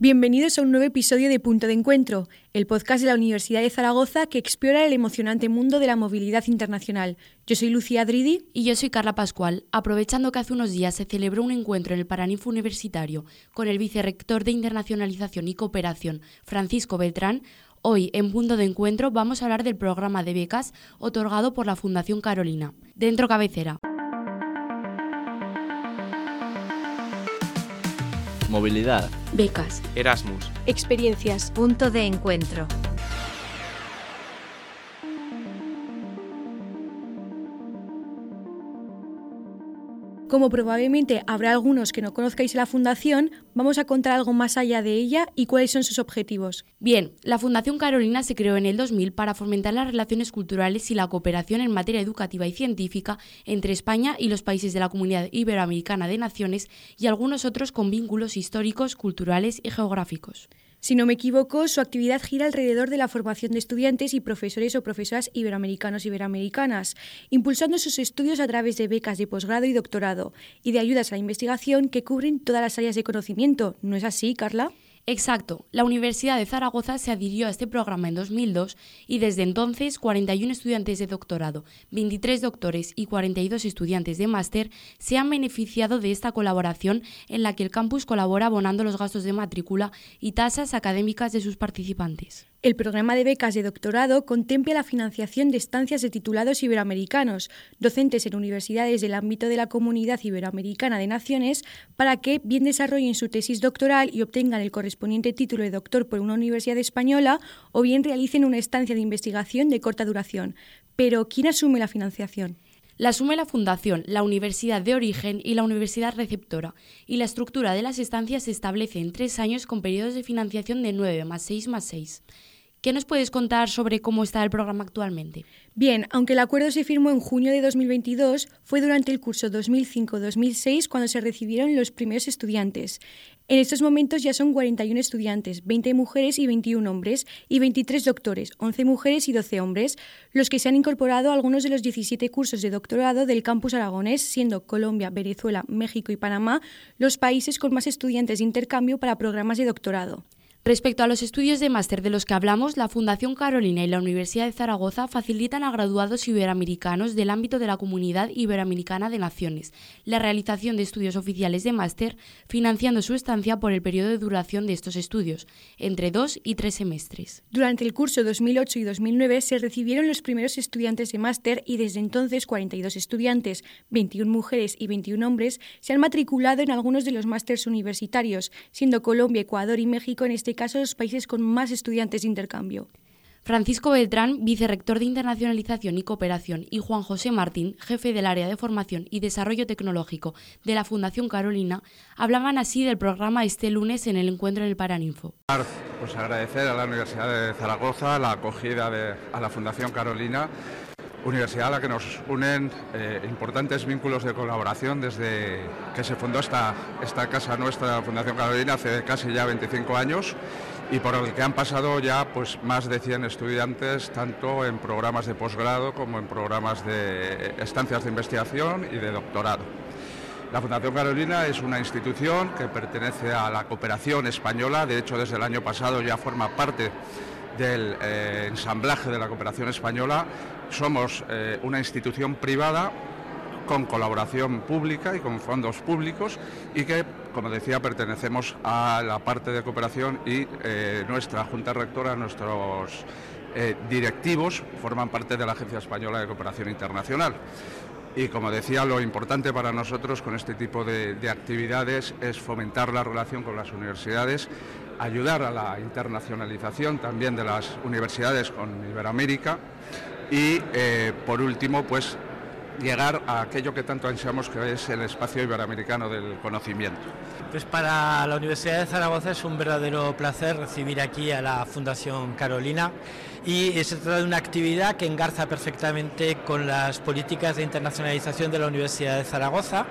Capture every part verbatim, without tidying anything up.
Bienvenidos a un nuevo episodio de Punto de Encuentro, el podcast de la Universidad de Zaragoza que explora el emocionante mundo de la movilidad internacional. Yo soy Lucía Dridi. Y yo soy Carla Pascual. Aprovechando que hace unos días se celebró un encuentro en el Paraninfo Universitario con el vicerrector de Internacionalización y Cooperación, Francisco Beltrán, hoy en Punto de Encuentro vamos a hablar del programa de becas otorgado por la Fundación Carolina. Dentro cabecera. Movilidad. Becas. Erasmus. Experiencias. Punto de Encuentro. Como probablemente habrá algunos que no conozcáis a la Fundación, vamos a contar algo más allá de ella y cuáles son sus objetivos. Bien, la Fundación Carolina se creó en el dos mil para fomentar las relaciones culturales y la cooperación en materia educativa y científica entre España y los países de la Comunidad Iberoamericana de Naciones y algunos otros con vínculos históricos, culturales y geográficos. Si no me equivoco, su actividad gira alrededor de la formación de estudiantes y profesores o profesoras iberoamericanos y iberoamericanas, impulsando sus estudios a través de becas de posgrado y doctorado y de ayudas a la investigación que cubren todas las áreas de conocimiento. ¿No es así, Carla? Exacto. La Universidad de Zaragoza se adhirió a este programa en dos mil dos y desde entonces cuarenta y uno estudiantes de doctorado, veintitrés doctores y cuarenta y dos estudiantes de máster se han beneficiado de esta colaboración en la que el campus colabora abonando los gastos de matrícula y tasas académicas de sus participantes. El programa de becas de doctorado contempla la financiación de estancias de titulados iberoamericanos, docentes en universidades del ámbito de la Comunidad Iberoamericana de Naciones, para que bien desarrollen su tesis doctoral y obtengan el correspondiente título de doctor por una universidad española o bien realicen una estancia de investigación de corta duración. Pero, ¿quién asume la financiación? La asume la Fundación, la Universidad de Origen y la Universidad Receptora, y la estructura de las estancias se establece en tres años con periodos de financiación de nueve más seis más seis. ¿Qué nos puedes contar sobre cómo está el programa actualmente? Bien, aunque el acuerdo se firmó en junio de dos mil veintidós, fue durante el curso dos mil cinco dos mil seis cuando se recibieron los primeros estudiantes. En estos momentos ya son cuarenta y uno estudiantes, veinte mujeres y veintiún hombres, y veintitrés doctores, once mujeres y doce hombres, los que se han incorporado a algunos de los diecisiete cursos de doctorado del campus aragonés, siendo Colombia, Venezuela, México y Panamá los países con más estudiantes de intercambio para programas de doctorado. Respecto a los estudios de máster de los que hablamos, la Fundación Carolina y la Universidad de Zaragoza facilitan a graduados iberoamericanos del ámbito de la Comunidad Iberoamericana de Naciones la realización de estudios oficiales de máster, financiando su estancia por el periodo de duración de estos estudios, entre dos y tres semestres. Durante el curso dos mil ocho y dos mil nueve se recibieron los primeros estudiantes de máster y desde entonces cuarenta y dos estudiantes, veintiún mujeres y veintiún hombres, se han matriculado en algunos de los másters universitarios, siendo Colombia, Ecuador y México en este caso los países con más estudiantes de intercambio. Francisco Beltrán, vicerrector de Internacionalización y Cooperación, y Juan José Martín, jefe del área de Formación y Desarrollo Tecnológico de la Fundación Carolina, hablaban así del programa este lunes en el encuentro en el Paraninfo. Pues agradecer a la Universidad de Zaragoza la acogida de, a la Fundación Carolina, universidad a la que nos unen eh, importantes vínculos de colaboración desde que se fundó esta, esta casa nuestra, la Fundación Carolina, hace casi ya veinticinco años, y por el que han pasado ya pues, más de cien estudiantes, tanto en programas de posgrado como en programas de estancias de investigación y de doctorado. La Fundación Carolina es una institución que pertenece a la cooperación española, de hecho desde el año pasado ya forma parte del eh, ensamblaje de la cooperación española. Somos eh, una institución privada con colaboración pública y con fondos públicos y que, como decía, pertenecemos a la parte de cooperación y eh, nuestra Junta Rectora, nuestros eh, directivos forman parte de la Agencia Española de Cooperación Internacional. Y como decía, lo importante para nosotros con este tipo de, de actividades es fomentar la relación con las universidades, ayudar a la internacionalización también de las universidades con Iberoamérica y, eh, por último, pues llegar a aquello que tanto ansiamos, que es el espacio iberoamericano del conocimiento. Pues para la Universidad de Zaragoza es un verdadero placer recibir aquí a la Fundación Carolina y se trata de una actividad que engarza perfectamente con las políticas de internacionalización de la Universidad de Zaragoza,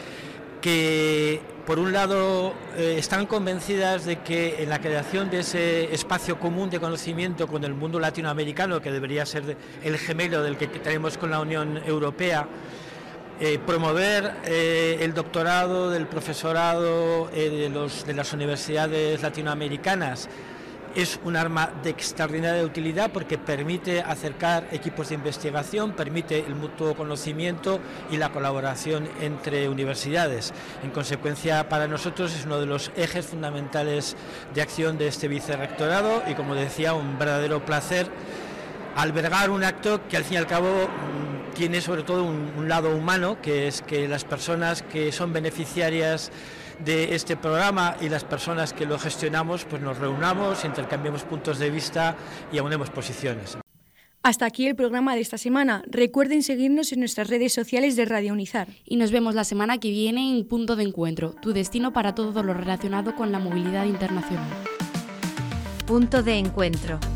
que por un lado eh, están convencidas de que en la creación de ese espacio común de conocimiento con el mundo latinoamericano, que debería ser el gemelo del que tenemos con la Unión Europea, Eh, promover eh, el doctorado del profesorado eh, de, los, de las universidades latinoamericanas es un arma de extraordinaria utilidad porque permite acercar equipos de investigación, permite el mutuo conocimiento y la colaboración entre universidades. En consecuencia, para nosotros es uno de los ejes fundamentales de acción de este vicerrectorado y, como decía, un verdadero placer albergar un acto que al fin y al cabo tiene sobre todo un, un lado humano, que es que las personas que son beneficiarias de este programa y las personas que lo gestionamos, pues nos reunamos, intercambiemos puntos de vista y aunemos posiciones. Hasta aquí el programa de esta semana. Recuerden seguirnos en nuestras redes sociales de Radio Unizar. Y nos vemos la semana que viene en Punto de Encuentro, tu destino para todo lo relacionado con la movilidad internacional. Punto de Encuentro.